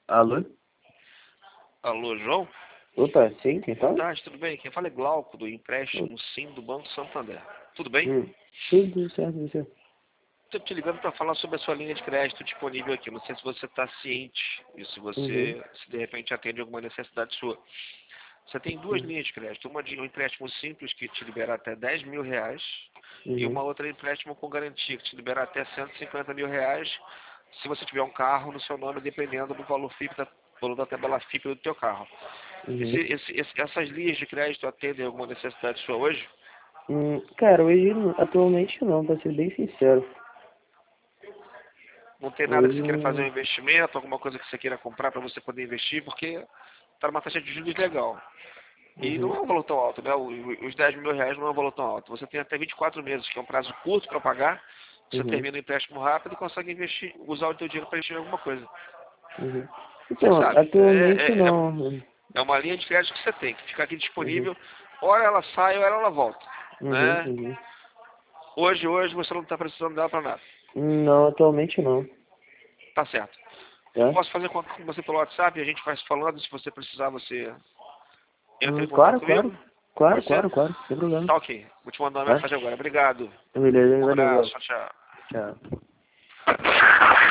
Alô? Alô, João? Opa, sim, quem Boa fala? tarde, tudo bem? Quem fala é Glauco, do empréstimo Sim do Banco Santander. Tudo bem? Hum, tudo certo, você? Estou te ligando para falar sobre a sua linha de crédito disponível aqui. Não sei se você está ciente e se Uhum, você, se de repente atende alguma necessidade sua. Você tem duas uhum, linhas de crédito. Uma de um empréstimo simples que te libera até R$ 10.000 e uhum, uma outra empréstimo com garantia que te libera até R$ 150.000 se você tiver um carro no seu nome, dependendo do valor FIP valor da tabela FIP do teu carro. uhum. Essas linhas de crédito atendem alguma necessidade sua hoje? Cara, hoje, atualmente não, pra ser bem sincero. Não tem nada que Hoje você queira fazer um não. investimento, alguma coisa que você queira comprar para você poder investir, porque está numa taxa de juros legal. E não Uhum, é um valor tão alto, né? Os R$ 10.000 não é um valor tão alto. Você tem até 24 meses, que é um prazo curto para pagar. Você uhum, termina o empréstimo rápido e consegue investir, usar o teu dinheiro para investir em alguma coisa. uhum. Você Então, sabe, atualmente não. é uma linha de crédito que você tem, que fica aqui Uhum, disponível. Ora ela sai, ora ela volta. uhum, Né? uhum. Hoje você não está precisando dela para nada. Não, atualmente não, Tá certo. Eu tá? posso fazer contato com você pelo WhatsApp e a gente vai se falando. Se você precisar, você entra em contato Claro, claro. comigo. Claro, Pode ser? claro, claro, sem problema, Tá ok. Vou te mandar uma tá? mensagem agora. Obrigado. Beleza, Um valeu, abraço. Glauco. Tchau, tchau. Tchau.